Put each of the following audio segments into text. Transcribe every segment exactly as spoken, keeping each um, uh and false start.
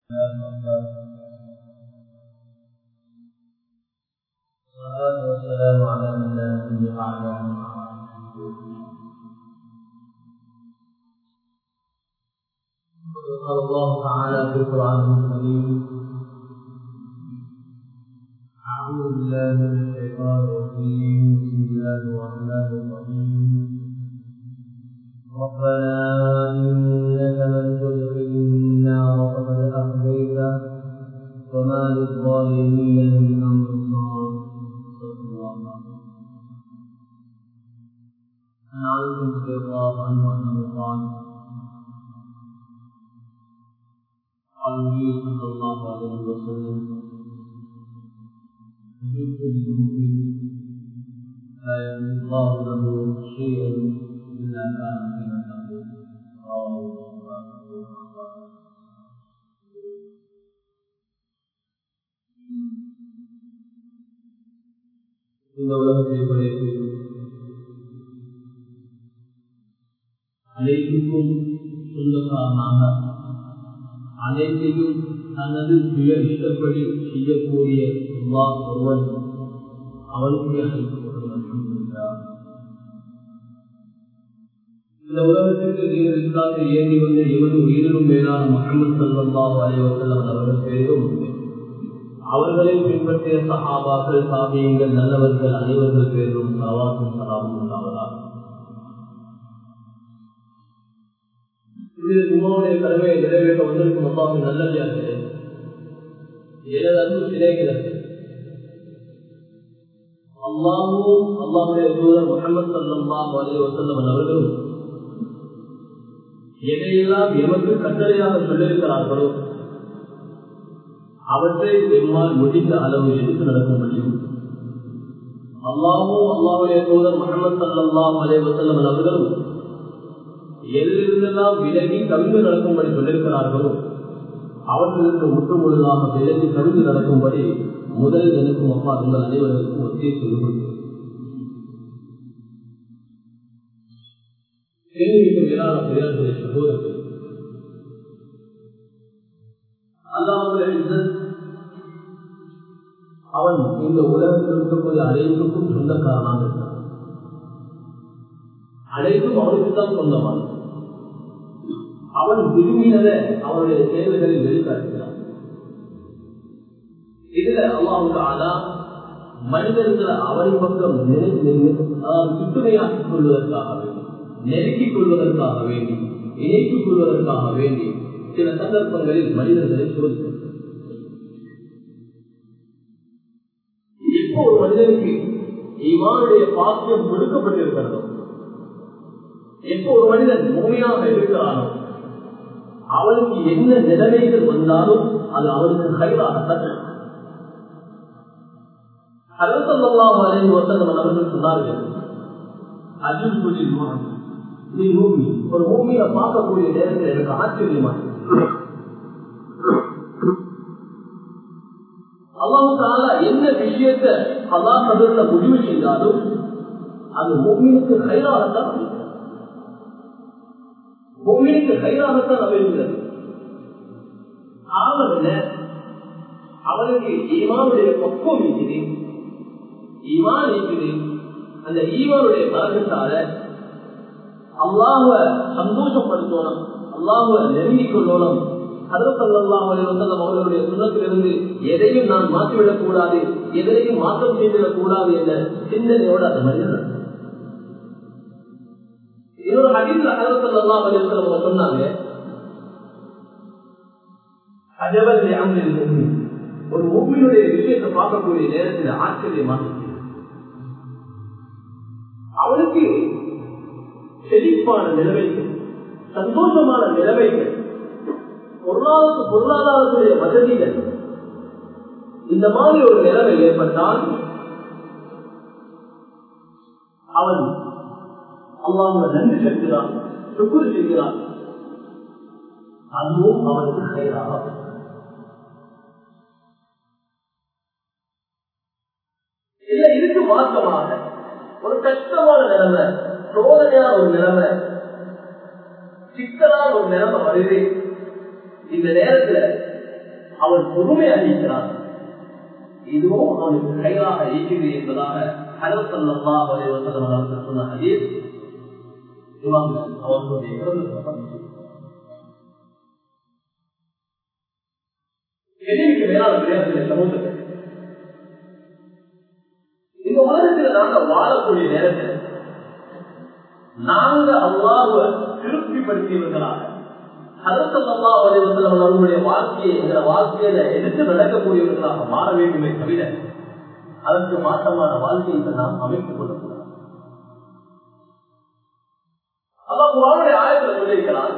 والصلاة والسلام على من لا نبي بعده. قال الله تعالى في القرآن الكريم: أعوذ بالله من الشيطان الرجيم. بسم الله الرحمن الرحيم. ربنا إنك من تدخل النار فقد أخزيته وما للظالمين من أنصار. عن علي رضي الله عنه أنه قال: قال النبي صلى الله عليه وسلم: يحب المؤمن لا يملك الله له شيئا إلا كان قيمته. رواه البخاري. இந்த உலகத்தை படைத்து அனைத்துக்கும் சொந்தக்காரனாக அனைத்தையும் தனது சுய இஷ்டப்படி செய்யக்கூடிய அல்லாஹ் ஒருவன் அவனுக்கு அழைக்கப்படுகிறார். இந்த உலகத்திற்கு நீங்கள் இஸ்லாத்தை ஏந்தி வந்த எவரு உயிரிலும் மேலான முஹம்மது ஸல்லல்லாஹு அலைஹி வஸல்லம் அவர்கள் பேரும் அவர்களை பின்பற்றிய சஹாபாக்கள், தாபியீன்கள், நல்லவர்கள் அனைவர்கள் பேரும் ஸலவாத்தும் ஸலாமும் உண்டாவதாக. இது உம்மாவுடைய கடமையை நிறைவேற்ற வந்திருக்கும் அல்லாஹ்வின் நல்லடியார்களே, எனது அன்பு சிலைகிறது. அல்லாஹ்வும் அல்லாஹ்வுடைய தூதர் முஹம்மது ஸல்லல்லாஹு அலைஹி வஸல்லம் அவர்களும் எதையெல்லாம் எமக்கு கட்டளையாக சொல்லியிருக்கிறார்களோ அவற்றை எம்மால் முடிந்த அளவு எடுத்து நடக்க முடியும். அல்லாஹ்வும் அல்லாஹ்வுடைய தூதர் முஹம்மது ஸல்லல்லாஹு அலைஹி வஸல்லம் அவர்களும் எதிலிருந்தெல்லாம் விலகி கவிழ்ந்து நடக்கும்படி சொல்லியிருக்கிறார்களோ அவற்றிலிருந்து முற்று முழுதாக விலகி கவிழ்ந்து நடக்கும்படி முதல் எனக்கும் அப்பா உங்கள் அனைவருக்கும் ஒத்தியை சொல்லிக் கொள்கிறேன். மேலான பெரியார்களுடைய சகோதரர்கள், அல்லாஹ்வுடைய அவன் இந்த உலகத்தில் இருக்கக்கூடிய அனைத்துக்கும் சொந்தக்காரனாக இருக்கிறான். அனைத்தும் அவனுக்கு தான் சொந்தமான. அவன் விரும்பினதை அவனுடைய செயல்களில் வெளிக்காட்டுகிறான். இதுல அல்லாஹ் தஆலா மனிதர்களை அவன் பக்கம் சுற்றுமையாக்கிக் கொள்வதற்காக வேண்டி, நெருக்கிக் கொள்வதற்காக வேண்டி, இணைத்துக் கொள்வதற்காக வேண்டி சில சந்தர்ப்பங்களில் மனிதர்களை சோதிக்கிறார். இப்போ ஒரு மனிதனுக்கு ஈமானுடைய பாக்கியம் கொடுக்கப்பட்டிருக்கிறதோ, எப்போ ஒரு மனிதன் மூமியாக இருக்கிறானோ அவனுக்கு என்ன நிலைமைகள் வந்தாலும் அது அவனுக்கு கைராகத்தான். ஹஜ்ரத் ஸல்லல்லாஹு அலைஹி வஸல்லம் அவர்கள் சொன்னார்கள், அஜிபுல் முஃமின், நீ மூமின், ஒரு மூமினை பார்க்கக்கூடிய நேரத்தில் எனக்கு ஆச்சரியமா அல்லாஹ் தஆலா என்ன விஷயத்தை அல்லாஹ் ஹதரத்ல முடிவு செய்தாலும் அது மூமினுக்கு கைராகத்தான், மூமினுக்கு கைராகத்தான் அமைகிறது. காரணம் என்ன? அவனுக்கு ஈமானுடைய பக்குவம் இருக்குது, ஈமான் இருக்குது. அந்த ஈமானுடைய பலகத்தால அல்லாஹ்வை சந்தோஷப்படுத்தணும், அல்லாஹ்வை நெருங்கிக் கொள்ளணும். ஹஜ்ரத் ஸல்லல்லாஹு அலைஹி வஸல்லம் அவர்களுடைய சுன்னத்திலிருந்து எதையும் நான் மாற்றிவிடக் கூடாது, எதையும் மாற்றம் செய்துவிடக் கூடாது என்ற சிந்தனையோடு அந்த மனிதன். இன்னொரு ஹதீஸ்ல ஹஜ்ரத் ஸல்லல்லாஹு அலைஹி வஸல்லம் சொன்னாங்க, அஜபல் லி அம்ரில் முஃமின், ஒரு முஃமினுடைய விஷயத்தை பார்க்கக்கூடிய நேரத்தில் ஆச்சரியமாக அவனுக்கு செழிப்பான நிலைமைகள், சந்தோஷமான நிலைமைகள், பொருளாதார பொருளாதாரத்துடைய வசதிகள், இந்த மாதிரி ஒரு நிலைமை ஏற்பட்டால் அவன் அல்லாஹ்வை நன்றி செலுத்துகிறான், சுக்ர் செய்கிறான். அதுவும் அவனுக்கு கைராக. இல்லை, இதுக்கு மாற்றமாக ஒரு கஷ்டமான நிலைமை, சோதனையான ஒரு நிலைமை, சிக்கலான ஒரு நிலைமை வருது. இந்த நேரத்தில் அவன் பொறுமையாக இருக்கிறான், இதுவும் அவனுக்கு கையாக இருக்கிறது என்பதாக ஹஜ்ரத் ஸல்லல்லாஹு அலைஹி வஸல்லம் அவர்கள் சொன்ன ஹதீஸ் இமாம் அவர்களுடைய எதிர்க்கு மேலான விளையாட்டுகளை சமூகத்தில் இந்த உலகத்தில் நாங்கள் வாழக்கூடிய நேரத்தில் நாங்கள் அல்லாஹ்வை திருப்திப்படுத்தியவர்களாக ஹஜ்ரத் ஸல்லல்லாஹு அலைஹி வஸல்லம் அவர்களுடைய வாழ்க்கையை என்ற வாழ்க்கையில எடுத்து நடக்கக்கூடியவர்களாக மாற வேண்டுமே தவிர அதற்கு மாற்றமான வாழ்க்கையை நாம் அமைத்துக் கொள்ளக்கூடாது. அல்லாஹ் குர்ஆனுடைய ஆயத்தில் சொல்லியிருக்கிறான்,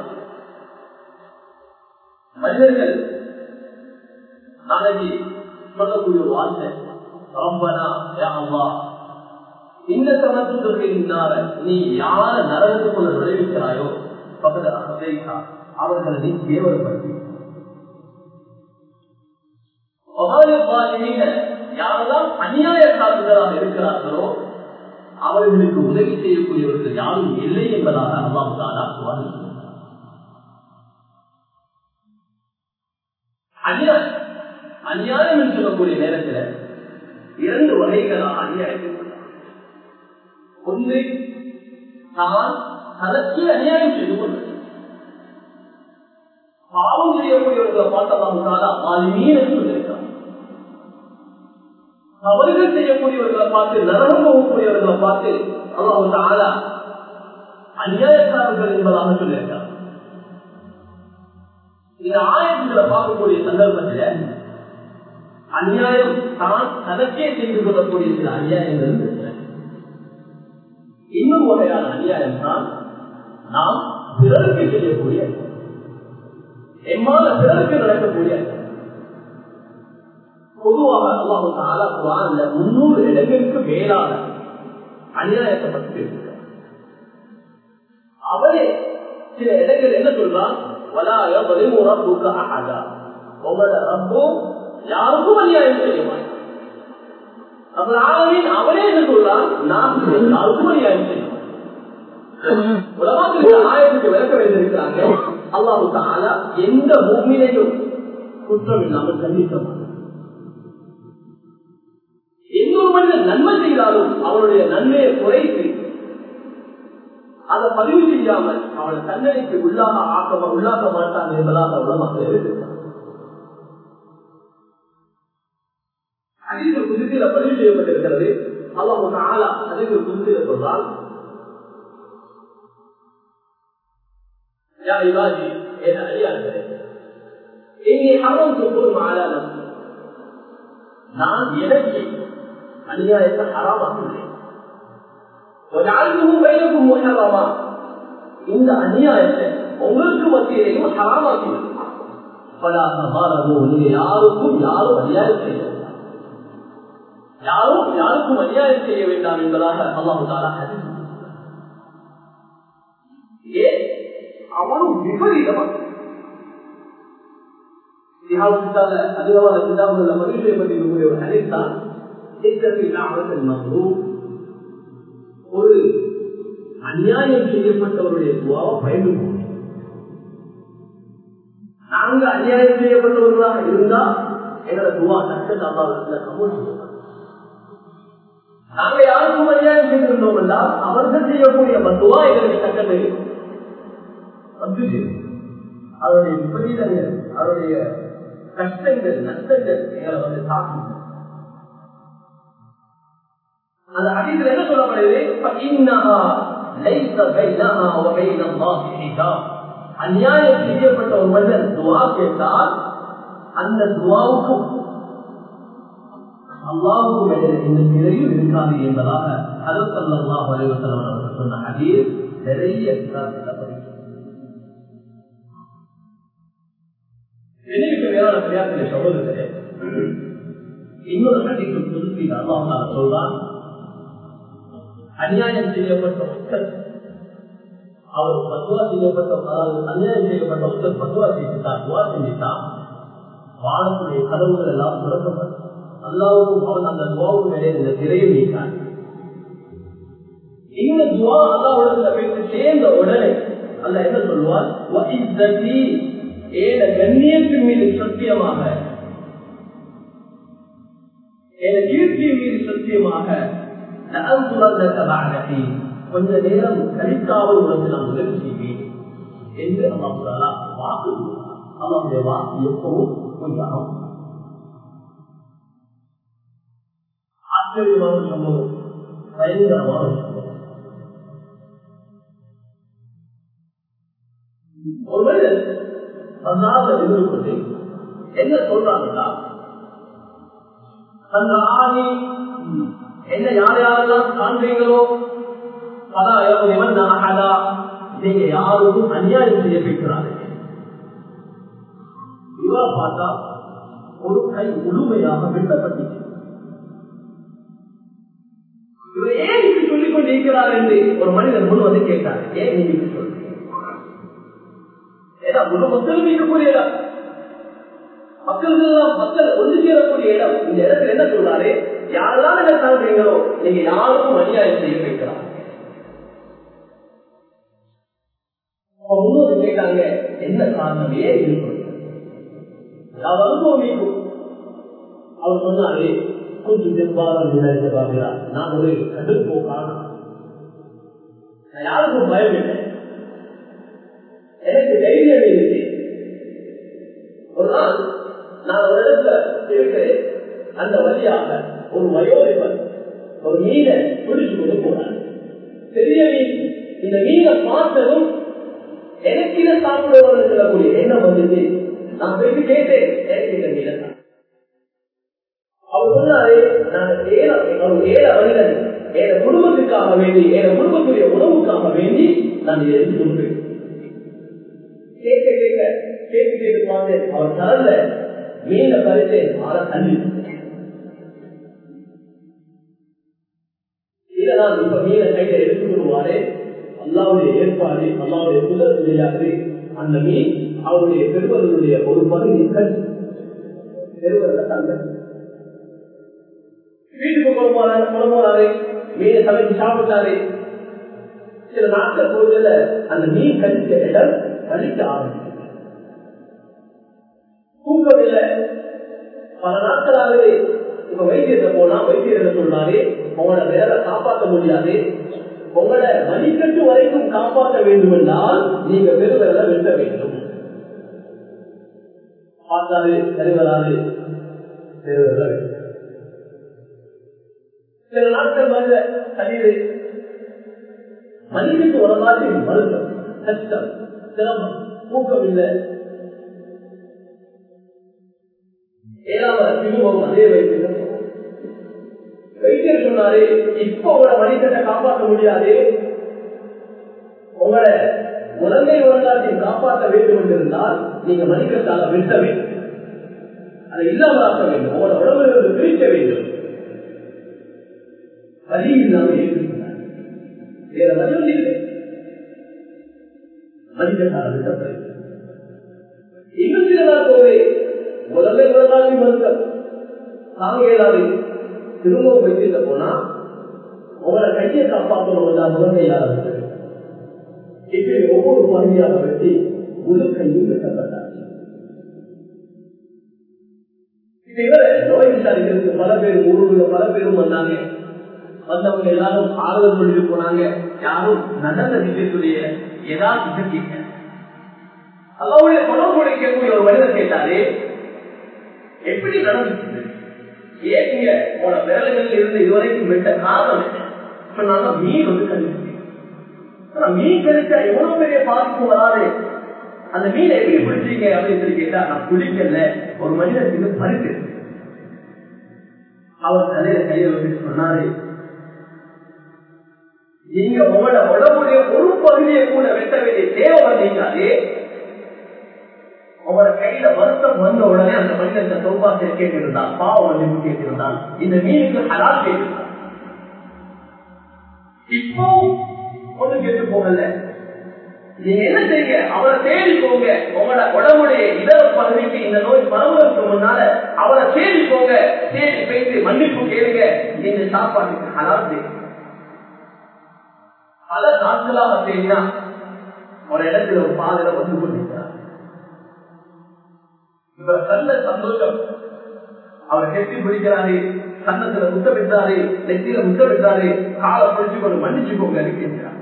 மனிதர்கள் நாளைக்கு சொல்லக்கூடிய வார்த்தை ரப்பனா யா அல்லாஹ் இந்த சமத்துக்கு நீ யார நரகத்துக்குள்ள நுழைவிக்கிறாயோ பக்கத்தில் அகதைத்தா அவர்களை நீ கேவலப்படுத்தி யாரெல்லாம் அநியாயக்காரர்களாக இருக்கிறார்களோ அவர்களுக்கு உதவி செய்யக்கூடியவர்கள் யாரும் இல்லை என்பதாக அல்லாஹ் தஆலா வாதிடுகிறார். அநியாயம் அநியாயம் என்று சொல்லக்கூடிய நேரத்தில் இரண்டு வகைகளாக அநியாயம். ஒன்று தான் தனக்கு அநியாயம் செய்து கொள்வது. பாவம் செய்யக்கூடியவர்களை பார்த்தாலும் என்று சொல்லியிருக்கிறார். தவறுகள் செய்யக்கூடியவர்களை பார்த்து நரகம் போகக்கூடியவர்களை பார்த்து அல்லாஹ் தஆலா அநியாயக்காரர்கள் என்பதாக சொல்லியிருக்கிறார். இந்த ஆயத்துக்களை பார்க்கக்கூடிய சந்தர்ப்பத்தில் அநியாயம் தான் தனக்கே செய்து கொள்ளக்கூடிய சில அநியாயங்கள் இருக்கிறது. இன்னும் வகையான அநியாயம் தான் நாம் பிறருக்கு செய்யக்கூடிய எம்மால பிறருக்கு நடக்கக்கூடிய. பொதுவாக அல்லாஹ் தஆலா குர்ஆன்ல முன்னூறு இடங்களுக்கு மேலான அநியாயத்தை பற்றி பேசுகிறார். அவரே சில இடங்கள் என்ன சொல்றான், வலா யظلم ربك احدا, உங்களோட ரப்பு யாருக்கும் அநியாயம் செய்ய மாட்டான். அப்ப ஆலமீன் அவரே என்ன சொல்றான், நான் யாருக்கும் அநியாயம் செய்ய மாட்டேன். உலகத்தில் ஆயத்துக்கு விளக்க வைத்திருக்கிறாங்க, அல்லாஹ் தஆலா எந்த முஃமினையும் குற்றம் இல்லாமல் கண்டிக்க மாட்டான். இன்னொரு மனிதன் நன்மை செய்தாலும் அவனுடைய நன்மையை குறைத்து அதை பதிவு செய்யாமல் அவனை தண்டனைக்கு உள்ளாக ஆக்க உள்ளாக்க மாட்டான் என்பதாக உலகமாக இருக்கிறார். ஹதீஸ் குத்ஸில பதிவு செய்யப்பட்டிருக்கிறது. அல்லாஹ் தஆலா ஹதீஸ் குத்ஸில சொல்றார், யா இபாதி ஏ அடியார்களே, இன்னி ஹரம்து ظلم على نفسي, நான் எனக்கு அநியாயத்தை ஹராமாக்கினேன். وجعلته بينكم محرما, இந்த அநியாயத்தை உங்களுக்கு மத்தியிலேயும் ஹராமாக்கினேன். فلا تظالموا, நீங்க யாருக்கும் யாரும் அநியாயம் செய்ய வேண்டாம், யாரும் யாருக்கும் அநியாயம் செய்ய வேண்டாம் என்பதாக அல்லாஹ் தஆலா ஹதீஸ். ஏ அவனும் விபரீதமா அதிகமான கிதாபுகளில் பதிவு செய்யப்பட்டிருக்கக்கூடிய ஒரு ஹதீஸ் தான், ஒரு அநியாயம் செய்யப்பட்டவருடைய துவாவை பயந்து நாங்க அநியாயம் செய்யப்பட்டவர்களாக இருந்தா எங்களோட துவா சட்டத்தை அல்லாஹ்விடத்தில் கபூல் செய்யப்படும். நாங்க யாருக்கும் அநியாயம் செய்திருந்தோம் என்றால் அவர்கள் செய்யக்கூடிய துவா எங்களுக்கு சட்டத்தை வந்து அவருடைய விபரீதங்கள் அவருடைய கஷ்டங்கள் நஷ்டங்கள் எங்களை வந்து தாக்கும். அந்த ஹதீஸ்ல என்ன சொல்லப்படுது, அநியாயம் செய்யப்பட்ட ஒரு மனிதன் துவா கேட்டால் அந்த துவாவுக்கும் அல்லாஹ்வுக்கும் இடையில இந்த திரையும் இருக்காது என்பதாக ஹஜ்ரத் ஸல்லல்லாஹு அலைஹி வஸல்லம் அவர்கள் சொன்ன ஹதீஸ் நிறைய கிதாபுகளில் மேலான பிரயாசத்தை சகோதரர்களே. இன்னொரு ஹதீஸ் குத்ஸில அல்லாஹ் தஆலா சொல்றான், அநியாயம் செய்யப்பட்ட ஒருத்தர் அவர் பத்வா செய்யப்பட்ட அதாவது அநியாயம் செய்யப்பட்ட ஒருத்தர் பத்வா செய்துட்டார், துவா செஞ்சுட்டான், வானத்துடைய கதவுகள் எல்லாம் திறக்கப்படும். அல்லாஹ்வுக்கும் அவன் அந்த துவாவுக்கும் இடையே இந்த திரையை நீக்கான். இந்த துவா அல்லாஹ்விடத்தில் போய் சேர்ந்த உடனே அல்லாஹ் என்ன சொல்லுவான், வஇஸ்ஸதி, ஏன கண்ணியத்தின் மீது சத்தியமாக நிச்சயமாக கொஞ்ச நேரம் கழிக்காமல் உனக்கு நான் உதவி செய்வேன் என்று அல்லாஹ் வாக்கு அல்லாஹ்வுடைய வாக்கு எப்பவும் பொய்யாகும். ஆச்சரியமான சம்பவம், பயங்கரமான சம்பவம். ஒரு மனிதன் அல்லாஹ்வை எதிர்கொண்டு என்ன சொல்றாங்கன்னா, அந்த ஆணி என்ன யார் யாரெல்லாம் காண்றீங்களோ நீங்க யாருக்கும் அநியாயம் செய்ய வைக்கிறார்கள். இவரை பார்த்தா ஒரு கை முழுமையாக வெட்டப்பட்டது. இவர் ஏன் இப்படி சொல்லிக் கொண்டு இருக்கிறார் என்று ஒரு மனிதன் முன் வந்து கேட்டார். ஏன் நீங்க இப்படி சொல்றீங்க? ஏன்னா முழு மக்களும் இருக்கக்கூடிய இடம், மக்கள் மக்கள் ஒன்று சேரக்கூடிய இடம். இந்த இடத்துல என்ன சொல்றாரு, யாரெல்லாம் என்ன காண்றீங்களோ நீங்க யாருக்கும் அநியாயம் செய்ய வைக்கிறார். முன்னோரு கேட்டாங்க, என்ன காரணம், ஏன் இது அனுபவம்? அவர் சொன்னாரு, கொஞ்சம் செவ்வாறு நான் ஒரு கடுப்போக்கான, நான் யாருக்கும் பயம் இல்லை, எனக்கு தைரியம் இருக்கு. ஒரு நாள் நான் ஒரு இடத்துல இருக்கிறேன், அந்த வழியாக ஒரு வயோதிபர் ஒரு மீனை பிடிச்சு கொண்டு போனார். பெரிய மீன். இந்த மீனை பார்த்ததும் எனக்கு இதை சாப்பிடுவது சொல்லக்கூடிய எண்ணம் வந்தது. நான் போயிட்டு கேட்டேன், எனக்கு இந்த மீனை தான். அவர் சொன்னாரு, நான் ஏழை ஒரு ஏழை மனிதன், என் குடும்பத்துக்காக வேண்டி என் குடும்பத்துடைய உணவுக்காக வேண்டி நான் இதை எடுத்து சொல்றேன். கேட்க கேட்க கேட்டு கேட்டு பார்த்தேன். அவர் தரல மீனை பறித்தேன், ஆற தண்ணி இதனால் இப்ப மீனை கையில எடுத்துக் கொள்வாரு. அல்லாவுடைய ஏற்பாடு, அல்லாவுடைய குதிரை விளையாட்டு. அந்த மீன் அவருடைய பெருவர்களுடைய ஒரு பகுதி பெருவர்களை தந்த வீட்டுக்கு குழம்புறாரு குழம்புறாரு மீனை சமைச்சு சாப்பிட்டாரு. சில நாட்கள் போதில அந்த மீன் கழிச்ச இடம் கழிக்க ஆரம்பிச்சு. தூக்கம் இல்லை, பல நாட்களாகவே. இப்ப வைத்தியத்தை போனா வைத்தியர் சொல்றாரு, உங்களோட வேலை காப்பாற்ற முடியாது, உங்களை மணிக்கட்டு வரைக்கும் காப்பாற்ற வேண்டும் என்றால் நீங்க பெருவரல வெட்ட வேண்டும். பார்த்தாரு பெருவராது பெருவரல வெட்ட. சில நாட்கள் வந்து சரீரை மணிக்கட்டு ஒரு மாதிரி மருத்துவம், கஷ்டம், சிரமம், தூக்கம் இல்லை. ஏழாவது திரும்பவும் அதே வைத்தியம் வைத்தியர் சொன்னாரு, இப்ப உங்களை மனிதனை காப்பாற்ற முடியாது, உங்களை உலகை உலகத்தையும் காப்பாற்ற வேண்டும் என்றிருந்தால் நீங்க மனிதத்தால வெட்ட வேண்டும், அதை இல்லாமலாக்க வேண்டும், உங்களை உடம்பிலிருந்து பிரிக்க வேண்டும். வழி இல்லாமல் ஏற்றுக்கிறார், வேற வழி ஒன்று இல்லை, மனிதத்தால வெட்டப்படும். இன்னும் சில நாள் போவே உலகை உலகாட்சி மருத்துவம் தாங்க இயலாது. திரும்பவும் வைத்திருக்க போனா உங்களை கையை காப்பாற்றணும் முதன்மை யாராவது இப்படி ஒவ்வொரு பகுதியாக வெட்டி முழு கையும் வெட்டப்பட்டாச்சு. இவரை நோய் விசாரிக்கிறதுக்கு பல பேர் ஊருல பல பேரும் வந்தாங்க. வந்தவங்க எல்லாரும் ஆறுதல் பண்ணிட்டு போனாங்க. யாரும் நடந்த விஷயத்துடைய ஏதாவது கேட்க அல்லாவுடைய பணம் கொடுக்கக்கூடிய ஒரு மனிதர் கேட்டாரு, எப்படி நடந்துச்சு, ஏன் நீங்க உங்களோட விரல்கள் இருந்து இதுவரைக்கும் வெட்ட காரணம் சொன்னாங்க. மீன் வந்து கழிச்சு, மீன் கழிச்சா எவ்வளவு பெரிய பாதிப்பு வராது, அந்த மீனை எப்படி பிடிச்சீங்க அப்படின்னு சொல்லி கேட்டா, நான் பிடிக்கல, ஒரு மனிதனுக்கு பறித்து. அவர் தலையில கையை வச்சுட்டு சொன்னாரு, நீங்க உங்களோட உடம்புடைய ஒரு பகுதியை கூட வெட்ட வேண்டிய தேவை வந்தீங்களே, உங்களோட கையில வருத்தம் வந்த உடனே அந்த மனிதன் சோபாசை கேட்டிருந்தான், பாவம் வந்து கேட்டிருந்தான், இந்த மீனுக்கு ஹலால் கேட்டிருந்தான். இப்போ ஒண்ணு கேட்டு போகல, நீங்க என்ன செய்யுங்க, அவரை தேடி போங்க, உங்களோட உடம்புடைய இதர பகுதிக்கு இந்த நோய் பரவுவதற்கு முன்னால அவரை தேடி போங்க, தேடி போயிட்டு மன்னிப்பு கேளுங்க, இந்த சாப்பாட்டுக்கு ஹலால் செய்யுங்க. பல நாட்களாக செய்யா ஒரு இடத்துல ஒரு பாதையில வந்து கொண்டிருக்கிறார். இவர் கண்ட சந்தோஷம், அவர் கெட்டி பிடிக்கிறாரு, கண்ணத்துல முத்தமிட்டாரு, நெத்தியில முத்தமிட்டாரு, காலை பிடிச்சு கொண்டு மன்னிச்சு போங்க இருக்கின்றார்.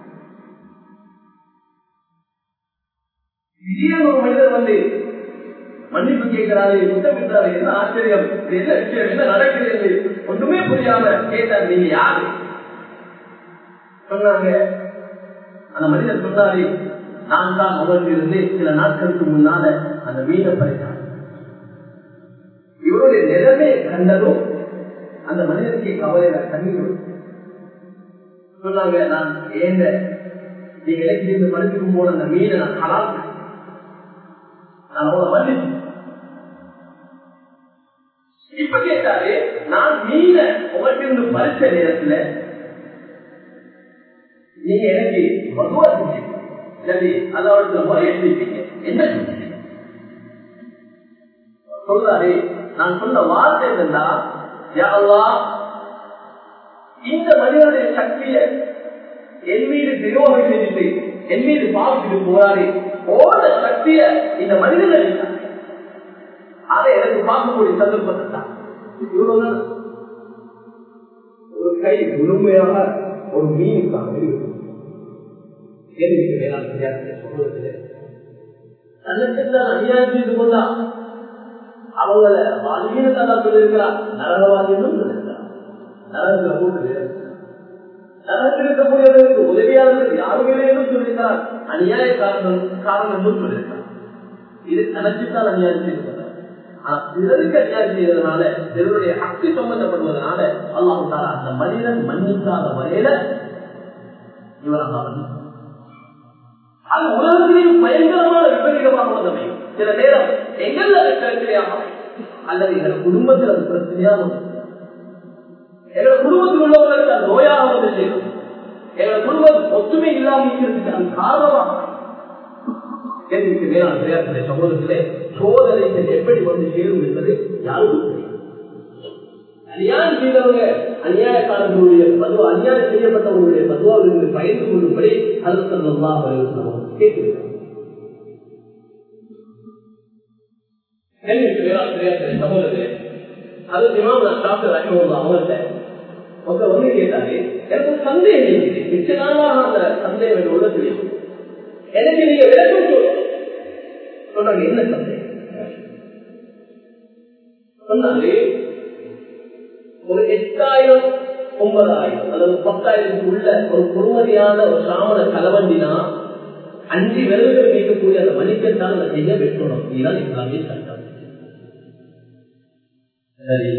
ஒரு மனிதர் வந்து மன்னிப்பு கேட்கிறாரு, முத்தமிட்டாரு. என்ன ஆச்சரியம், என்ன விஷயம், என்ன நடக்கிறது ஒன்றுமே புரியாம கேட்டார், நீங்க யாரு சொன்னாங்க. அந்த மனிதர் சொன்னாரு, நான் தான் அவருக்கு இருந்து சில நாட்களுக்கு முன்னால அந்த மீனை பறித்தார். இவருடைய நிலைமையை கண்டதும் அந்த மனிதனுக்கு கவலையில தண்ணீர் சொன்னாங்க, நான் ஏந்த நீங்க இலக்கிலிருந்து பறிச்சுக்கும் போது அந்த மீனை நான் கலாத்தேன், நான் அவளை மன்னிச்சு. இப்ப கேட்டாரு, நான் மீனை உங்களுக்கு இருந்து பறிச்ச நேரத்துல நீங்க எனக்கு மதுவா செஞ்சீங்க, சரி அதோட முறையை செஞ்சீங்க, என்ன செஞ்சீங்க சொல்றாரு. நான் சொன்ன வார்த்தை என்னன்னா, யா அல்லாஹ், இந்த மனிதனுடைய சக்தியை என் மீது திரோகம் செஞ்சுட்டு என் மீது பாவிச்சுட்டு போறாரு, போன சக்திய இந்த மனிதன் அதை எனக்கு பார்க்கக்கூடிய சந்தர்ப்பத்தை தான். இவ்வளவுதான். ஒரு கை முழுமையாக ஒரு மீனுக்காக இருக்கு. அநியாயம் செய்து கொண்டா அவங்கள வாழ்க்கையில சொல்லியிருக்கிறார், நரகவாதியும் சொல்லியிருக்கிறார். நரகத்துல போட்டு நரகத்தில் இருக்கக்கூடியவர்களுக்கு உதவியாளர்கள் யாருமே சொல்லியிருக்கிறார், அநியாய காரணம் காரணம் சொல்லியிருக்கிறார். இது தனக்குத்தான் அநியாயம் செய்து கொண்டார். ஆனா பிறருக்கு அநியாயம் செய்வதனால, பிறருடைய அக்தி சம்பந்தப்படுவதனால அல்லாஹ் தஆலா அந்த மனிதன் மன்னிக்காத வரையில இவராக அது உலகத்திலேயும் பயங்கரமான விபரீதமாக அமையும். சில நேரம் எங்கள் அது பிரச்சனையாக அல்லது எங்கள் குடும்பத்தில் அது பிரச்சனையாக எங்கள் குடும்பத்தில் உள்ளவர்களுக்கு அது நோயாக வந்து செய்யும். எங்கள் குடும்பம் ஒற்றுமை இல்லாமல் இருக்கிறதுக்கு அது காரணமாக மேலான சமூகத்திலே சோதனைகள் எப்படி வந்து சேரும் என்பது யாருக்கும் தெரியும். அநியாயம் செய்தவங்க அநியாயக்காரர்களுடைய பதுவா, அநியாயம் செய்யப்பட்டவர்களுடைய பதுவாவிலிருந்து பயந்து கொள்ளும்படி ஹஜ்ரத் ஸல்லல்லாஹு அலைஹி வஸல்லம் கேட்டிருக்கிறார். சமூகத்திலே அது இமாம் ஷாஃபி ரஹ்மத்துல்லாஹி அவர்கிட்ட ஒருத்தர் வந்து கேட்டாரு, எனக்கு சந்தேகம் இருக்குது, மிச்ச நாளாக அந்த சந்தேகம் என்று உள்ள தெரியும், எனக்கு நீங்க விளக்கம் சொன்னாங்க. என்ன சந்தேகம் சொன்னாங்க? ஒரு எட்டாயிரம் ஒன்பதாயிரம் அல்லது பத்தாயிரத்துக்கு உள்ள ஒரு பொறுமதியான ஒரு சாமன கலவண்டினா அஞ்சு விரல்கள் வைக்கக்கூடிய அந்த மணிக்கத்தான் அந்த கையை வெட்டணும். இதுதான் இஸ்லாமிய சட்டம். சரி,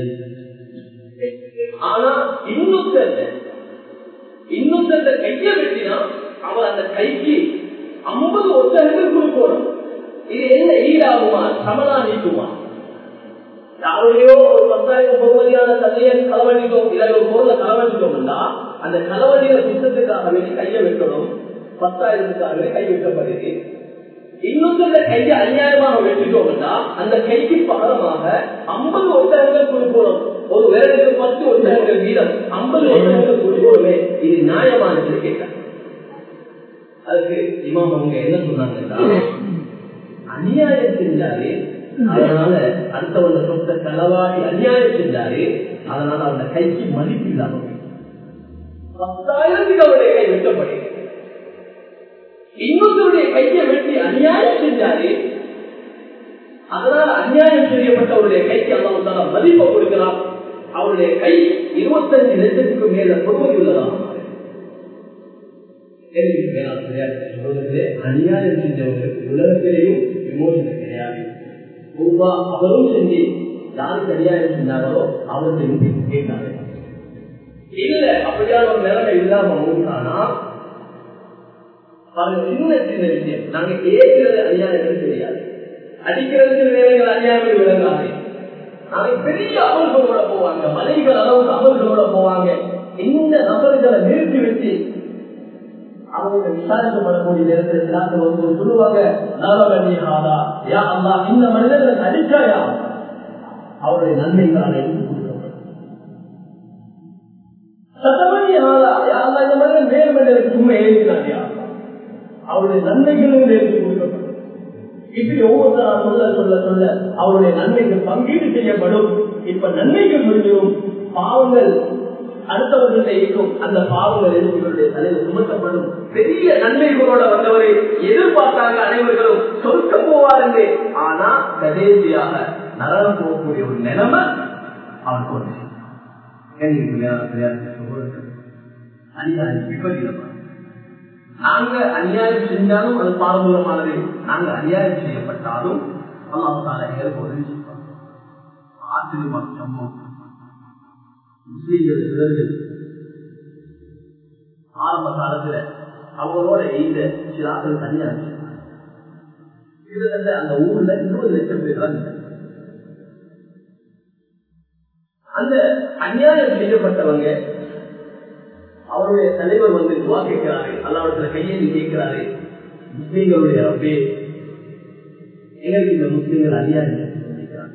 ஆனா இன்னொருத்த இன்னொருத்த கையை வெட்டினா அவன் அந்த கைக்கு ஐம்பது ஒட்டகங்கள் கொடுக்கணும். இது என்ன ஈடாகுமா, சமனா நீக்குமா? யாரையோ ஒரு பத்தாயிரம் பொறுமதியான தந்தையை களவழித்தோம், இல்லை ஒரு பொருளை களவழித்தோம்னா அந்த களவழியில சுத்தத்துக்காகவே கையை வெட்டணும். பத்தாயிரத்துக்காகவே கை வெட்டப்படுது. இன்னொரு கையை அநியாயமாக வெட்டிட்டோம்னா அந்த கைக்கு பகரமாக ஐம்பது ஒட்டகங்கள் கொடுக்கணும். ஒரு வேலைக்கு பத்து ஒட்டகங்கள் வீதம் ஐம்பது ஒட்டகங்கள் கொடுக்கணுமே, இது நியாயமானது கேட்டாங்க. அதுக்கு இமாம் அவங்க என்ன சொன்னாங்கன்னா, அநியாயம் செஞ்சாரு, அதனால அடுத்தவங்க சொந்த களவாடி அநியாயம் செஞ்சாரு, அதனால அந்த கைக்கு மதிப்பு இல்லாம பத்தாயிரத்துக்கு அவருடைய கை வெட்டப்படுகிறது. இன்னொருடைய கையை வெட்டி அநியாயம் செஞ்சாரு, அதனால அநியாயம் செய்யப்பட்டவருடைய கைக்கு அல்லாஹ் தஆலா மதிப்பை கொடுக்கிறார். அவருடைய கை இருபத்தஞ்சு லட்சத்துக்கு மேல பொறுமை உள்ளதாக அநியாயம் செஞ்சவங்களுக்கு உலகத்திலேயும் விமோசனம் கிடையாது. அவரும் செஞ்சு யாருக்கு அநியாயம் செஞ்சாங்களோ அவருக்கு கேட்டாங்க. இல்ல அப்படியான ஒரு நிலைமை இல்லாம மூட்டானா சின்ன சின்ன விஷயம் நாங்க கேட்கிறது அநியாயம் தெரியாது, அடிக்கிறதுக்கு வேலைகள் அநியாயம் விளங்காது. நாளைக்கு பெரிய அமல்களோட போவாங்க, மலைகள் அளவுக்கு அமல்களோட போவாங்க. இந்த நபர்களை நிறுத்தி வச்சு அவங்க விசாரிக்க பண்ணக்கூடிய நேரத்தில் சொல்லுவாங்க, இந்த மனிதர்களுக்கு அடிச்சாயா அவருடைய நன்மைகளால் எடுத்து கொடுக்கப்படும். சட்டமணி ஆளா யாரா இந்த மனிதன் வேறு மனிதனுக்கு சும்மா எழுதினாரியா அவருடைய நன்மைகளும் எடுத்து கொடுக்கப்படும். இப்படி ஒவ்வொருத்தரா சொல்ல சொல்ல சொல்ல அவருடைய நன்மைகள் பங்கீடு செய்யப்படும். இப்ப நன்மைகள் முடிஞ்சிடும், பாவங்கள் அடுத்தவர்கள இருக்கும். அந்த பாவங்கள் இவருடைய தலையில் சுமத்தப்படும். பெரிய நன்மைகளோட வந்தவரை எதிர்பார்த்தாங்க அனைவர்களும் சொர்க்க போவாருங்க. ஆனா கடைசியாக நரகம் போகக்கூடிய ஒரு நிலைமை அவருக்கு வந்து அநியாயம் விபரீதமா. நாங்க அநியாயம் செஞ்சாலும் அது பாரம்பரியமானது. நாங்க அநியாயம் செய்யப்பட்டாலும் அல்லாஹ் எங்களுக்கு உதவி செய்வாங்க. ஆச்சரியமான சம்பவம். முஸ்லீம்கள் சிலர்கள் ஆரம்ப காலத்துல அவங்களோட இந்த சிலாக்கள் தனியாக கிட்டத்தட்ட அந்த ஊர்ல இருபது லட்சம் பேர் தான். அந்த அநியாயம் செய்யப்பட்டவங்க அவருடைய தலைவர் வந்து துவா கேட்கிறாரு, அல்லாஹ்விடத்துல கையேந்தி கேட்கிறாரு, முஸ்லீம்களுடைய ரப்பே எங்களுக்கு இந்த முஸ்லீம்கள் அநியாயம் செஞ்சிருக்கிறாங்க.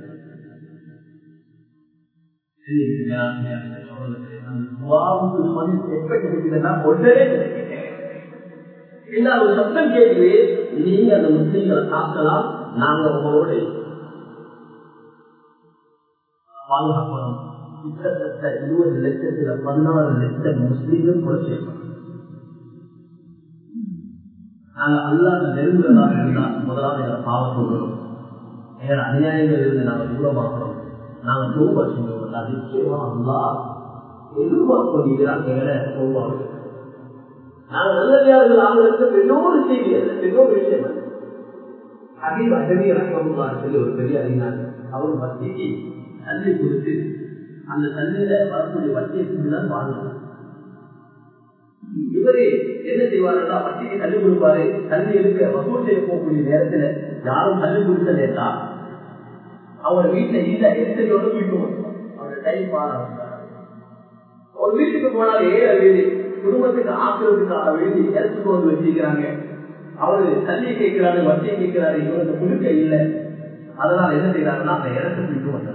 சத்தம் கேட்குது, நீங்க அந்த முஸ்லீம்களை தாக்கலாம், நாங்க உங்களோட பாதுகாக்கணும். கிட்டத்தட்ட இருபது லட்சத்துல பதினாறு லட்சம் முஸ்லீம்கள் கொலை செய்யப்படும். நாங்க அல்லாத நெருங்குறதாக இருந்தால் முதலாவது எங்களை பாவத்தை விடணும். எங்களை அநியாயங்கள் இருந்து நாங்கள் தூரமாக்கணும். நாங்கள் தூபா செஞ்சோம் நிச்சயமா அல்லா எதிர்பார்க்கிறாங்க. எங்களை தூபாங்க நாங்கள் நல்லவியாளர்கள் ஆகிறதுக்கு பெரியோரு செய்தி அல்ல, பெரியோரு விஷயம் அல்ல. ஹபீப் அஜமி ரஹ்மத்துல்லாஹி சொல்லி ஒரு பெரிய அறிஞர், அவர் வட்டிக்கு தண்ணி கொடுத்து அந்த தண்ணியில வரக்கூடிய வட்டியை செஞ்சுதான் வாழ்ந்தார். இவரு என்ன செய்வாருன்னா வட்டிக்கு தண்ணி கொடுப்பாரு. தண்ணி எடுக்க வசூல் செய்ய போகக்கூடிய நேரத்துல யாரும் தண்ணி கொடுக்கலேட்டா அவங்க வீட்டுல இல்ல எரிசலையோட போயிட்டு அவரோட டைம் பார ஒரு வீட்டுக்கு போனாலும் ஏழை வீடு குடும்பத்துக்கு ஆக்குறதுக்காக வேண்டி எடுத்துட்டு வந்து வச்சிருக்கிறாங்க. அவரு தண்ணியை கேட்கிறாரு, வட்டியை கேட்கிறாரு, இவருக்கு குடுக்க இல்லை. அதனால என்ன செய்யறாருன்னா அந்த இடத்துக்கு போயிட்டு வந்தாங்க.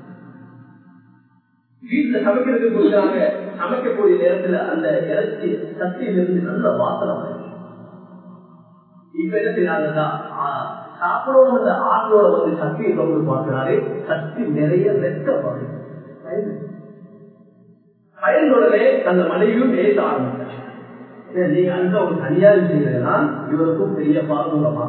வீட்டுல சமைக்கிறதுக்கு கொடுக்குறாங்க. சமைக்கக்கூடிய நேரத்துல அந்த இறைச்சி சக்தியிலிருந்து நல்ல வாசனை வருது. இப்ப என்ன செய்யறாங்கன்னா சாப்பிடவும் அந்த ஆட்டோட வந்து சக்தியை தொடர்ந்து பார்க்கிறாரு. சக்தி நிறைய வெட்ட வருது. பயனுடனே அந்த மனைவியும் பேச ஆரம்பித்தார். நீங்க அந்த ஒரு அநியாயம் செய்யறதுதான் இவருக்கும் பெரிய பாதுகாப்பாக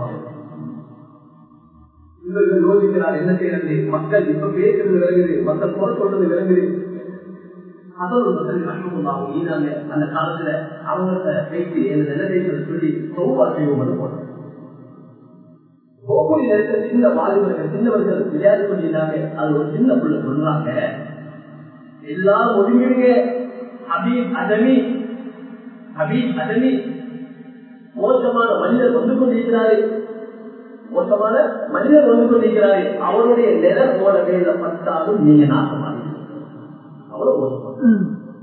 இவர்கள் யோசிக்கிறார் என்ன செய்யறது. மக்கள் இப்ப பேசுறது விளங்குது, மக்கள் போல சொல்றது விளங்குது. அதோடு மக்கள் அந்த காலத்துல அவங்கள்ட்ட பேசி என்ன சொல்லி சோபா செய்வோம் போனாங்க. ஒவ்வொரு நேரத்தில் சின்ன வாலிபர்கள் சின்னவர்கள் விளையாட்டு பண்ணிட்டாங்க. அது ஒரு சின்ன பிள்ளை சொல்றாங்க, எல்லாரும் ஒதுங்கிடுங்க, ஹபீப் அஜமி ஹபீப் அஜமி மோசமான மனிதர் வந்து கொண்டிருக்கிறாரு, மோசமான மனிதர் வந்து கொண்டிருக்கிறாரு. அவருடைய நிலம் போல வேலை பட்டாலும் நீங்க நாசமாக அவ்வளவு மோசமான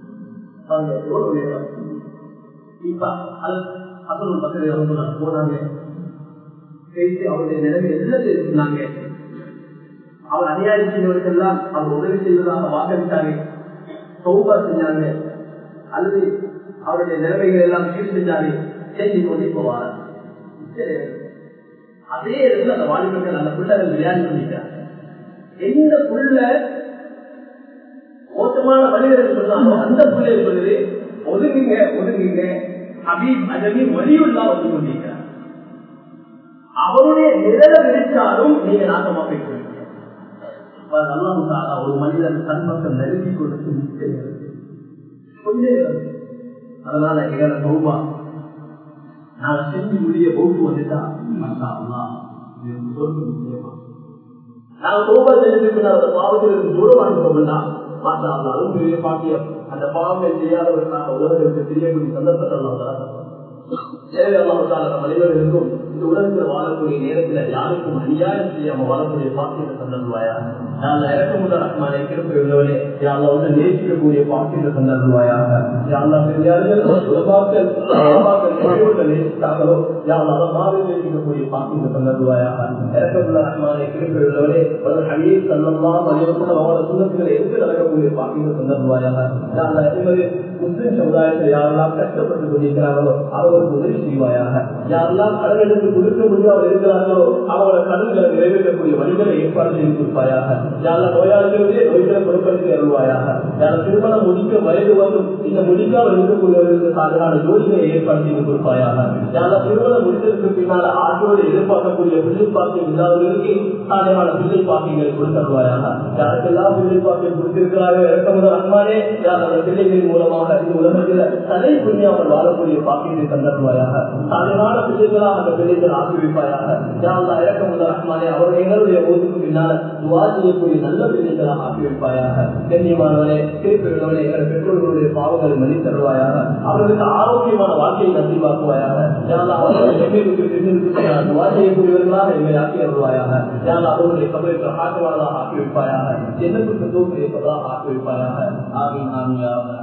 போனாங்க. அவருடைய நிலைமை எல்லாத்தையும் இருந்தாங்க. அவர் அநியாயம் செய்தவர்கள்லாம் அவர் உதவி செய்வதாக வாக்களித்தாங்க, சௌபா செஞ்சாங்க, அல்லது அவருடைய நிலைமைகள் எல்லாம் சீர் செஞ்சாங்க, செஞ்சு கொண்டே போவார். அதே இடத்துல அந்த வாலிபர்கள் அந்த பிள்ளைகள் விளையாடி பண்ணிட்டாங்க. எந்த புள்ள மோசமான மனிதர்கள் சொன்னாலும் அந்த பிள்ளையை சொல்லுது ஒதுங்குங்க ஒதுங்குங்க. ஹபீப் அஜமி வலியுள்ளா வந்து கொண்டிருக்கிறார். அவருடைய நிழலை விரிச்சாலும் நீங்க நாசமா போய்க்கிறீங்க. ஒரு மனிதன் தன் பக்கம் நெருங்கி கொடுத்து கொஞ்சம். அதனால எங்களை சௌபா நாங்க செஞ்சு முடிய போட்டு வந்துட்டா நாங்க சௌபா செஞ்சுட்டு அந்த பாவத்திலிருந்து தூரமானோம்னா மாற்றா அதுவும் பெரிய பாக்கியம். அந்த பாவங்கள் செய்யாதவர்களாக உலகத்திற்கு தெரியக்கூடிய சந்தர்ப்பத்தை மனிதர்களுக்கும் இந்த உலகத்தில் வாழக்கூடிய நேரத்துல யாருக்கும் அநியாயம் செய்யாம வாழக்கூடிய பாக்கியத்தை தந்தருவாயா. நான் இறக்கமுள்ள ரஹ்மானை கிருப்பை உள்ளவனே யாழ்லா வந்து நேசிக்கக்கூடிய பாக்கியத்தை தந்தருவாயாக. யாழ்லா பெரியார்கள் உலகாக்கள் நேசித்தார்களோ யாழ்லா அதை மாதிரி நேசிக்கக்கூடிய பாக்கியத்தை தந்தருவாயாக. இறக்கமுள்ள ரஹ்மானை கிருப்பை உள்ளவனே ஒரு ஹபீப் ஸல்லல்லாஹு அலைஹி வஸல்லம் அவரோட சுன்னத்துகளை எடுத்து நடக்கக்கூடிய பாக்கியத்தை தந்தருவாயாக. யாழ்லா என்பது முஸ்லிம் சமுதாயத்தில் யாரெல்லாம் கஷ்டப்பட்டு கொண்டிருக்கிறார்களோ அவங்க அவருக்கு உதவி செய்வாயாக. யாரெல்லாம் கடன் எடுத்து கொடுக்க முடியாமல் இருக்கிறார்களோ அவங்களோட கடன்களை நிறைவேற்றக்கூடிய வழிகளை ஏற்பாடு செய்து கொடுப்பாயாக. யாரெல்லாம் நோயாளிகளுடைய நோய்களை பொருட்படுத்தி அருள்வாயாக. யாரும் திருமணம் முடிக்க வயது வந்தும் இந்த முடிக்காமல் இருக்கக்கூடியவர்களுக்கு சாதாரண ஜோடிகளை ஏற்பாடு செய்து கொடுப்பாயாக. யாரெல்லாம் திருமணம் முடித்ததற்கு பின்னால் ஆற்றோடு எதிர்பார்க்கக்கூடிய பிள்ளை பாக்கியம் இல்லாதவர்களுக்கு சாதாரண பிள்ளை பாக்கியங்களை கொடுத்தருவாயாக. யாருக்கெல்லாம் பிள்ளை பாக்கியம் கொடுத்திருக்கிறார்கள் இறக்கமுடன் அன்பானே யார் அந்த பிள்ளைகளின் மூலமாக இந்த உலகத்தில் தலை புண்ணியாமல் வாழக்கூடிய பாக்கியத்தை தந்தருவாயாக. சாதாரண பிள்ளைகளாக அந்த பிள்ளைகள் ஆக்கி வைப்பாயாக. யாரெல்லாம் இறக்கமுடன் அன்பானே அவர் எங்களுடைய ஓதுக்கு பின்னால் துவா செய்யக்கூடிய நல்ல பிள்ளைகளாக ஆக்கி வைப்பாயாக. கண்ணியமானவனே திருப்பிள்ளவனே எங்கள் பெற்றோர்களுடைய பாவங்களை மன்னித்து தருவாயாக. அவர்களுக்கு ஆரோக்கியமான வாழ்க்கையை நம்பிவாக்குவாயாக. யாரெல்லாம் அவர்கள் எங்களுக்கு துவா செய்யக்கூடியவர்களாக எங்களை ஆக்கி அருள்வாயாக. யாரெல்லாம் அவர்களுடைய கபருக்கு ஆக்குவார்களாக ஆக்கி வைப்பாயாக. என்னத்துக்கு தூக்கு ஆக்கி வைப்பாயாக. ஆமீன் ஆமீன்.